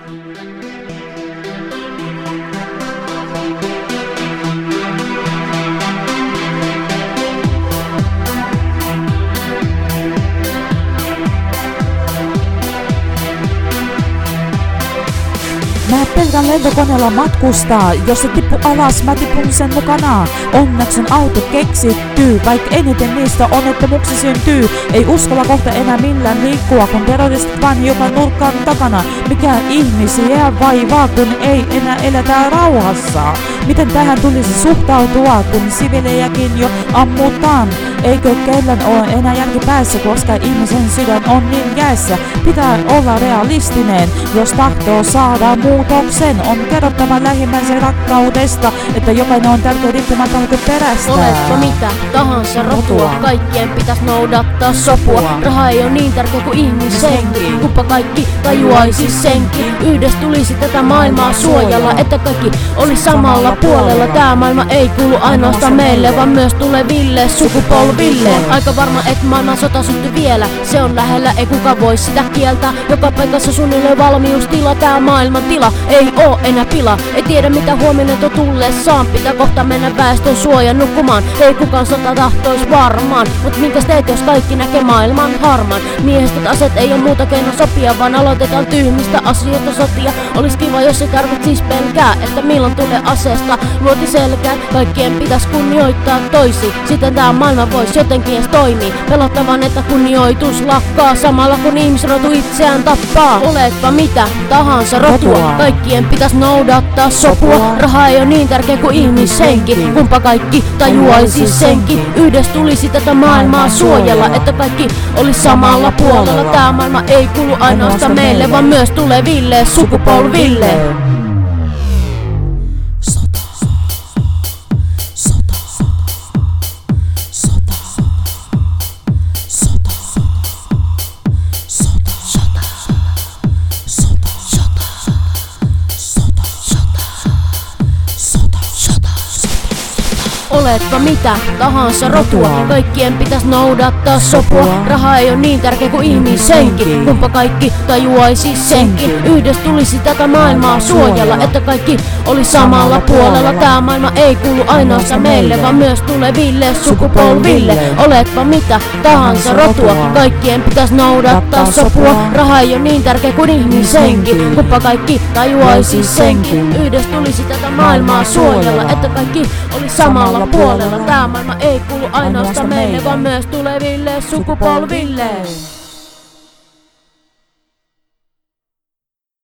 Mä pelkään lentokoneella matkustaa, jos se tippu alas, mä tipun sen mukana. Onneksi on auto keksitty, vaikka eniten niistä onnettomuksi syntyy. Ei uskalla kohta enää millään liikkua, kun terroristit vaan joka nurkkaan takana. Mikä ihmisiä vaivaa, kun ei enää eletä rauhassa? Miten tähän tulisi suhtautua, kun siviilejäkin jo ammutaan? Eikö kellään ole enää järki päässä, koska ihmisen sydän on niin jäässä? Pitää olla realistinen, jos tahtoo saada muutoksen. On kerrottava lähimmäisen rakkaudesta, että jokainen on tärkeä riippumatta perästä. Oletko mitä tahansa rotua, kaikkien pitäis noudattaa sopua. Raha ei oo niin tärkeä kuin ihmishenki, kuppa kaikki tajuaisi senkin. Yhdessä tulisi tätä maailmaa suojella, että kaikki olisi samalla puolella. Tää maailma ei kuulu ainoastaan meille, vaan myös tuleville sukupolville. Aika varma, et maailman sota sytty vielä. Se on lähellä, ei kuka voi sitä kieltää. Joka paikassa suunnilleen valmiustila. Tää maailman tila ei oo enää pila. Ei tiedä mitä huominen tuo tullessaan. Pitää kohta mennä väestön suojan nukkumaan. Ei kukaan sota tahtois varmaan. Mut minkäs teet jos kaikki näkee maailman harman? Miehistöt aset ei oo muuta keino sopia, vaan aloitetaan tyhmistä asioita sotia. Olis kiva jos ei tarvitsis pelkää, että milloin tulee aseesta luoti selkään. Kaikkien pitäis kunnioittaa toisi, siten tää maailma vois jotenkin edes toimii. Pelottavan, että kunnioitus lakkaa samalla kun ihmisrotu itseään tappaa. Oletpa mitä tahansa rotua, kaikkien pitäis noudattaa sopua. Raha ei oo niin tärkeä kuin ihmishenki, kumpa kaikki tajuaisi senkin. Yhdessä tulisi tätä maailmaa suojella, että kaikki olis samalla puolella. Tää maailma ei kuulu ainoastaan meille, vaan myös tuleville sukupolville. Oletpa mitä tahansa rotua, kaikkien pitäis noudattaa sopua. Raha ei oo niin tärkeä kuin ihmishenki, kumpa kaikki tajuaisi senkin. Yhdessä tulisi tätä maailmaa suojella, että kaikki olis samalla puolella. Tää maailma ei kuulu ainoastaan meille, vaan myös tuleville sukupolville. Oletpa mitä tahansa rotua, kaikkien pitäis noudattaa sopua. Raha ei oo niin tärkeä kuin ihmishenki, kumpa kaikki tajuaisi senkin. Yhdessä tulisi tätä maailmaa suojella, että kaikki olis samalla puolella. Tää maailma ei kuulu ainoastaan meille, vaan myös tuleville sukupolville.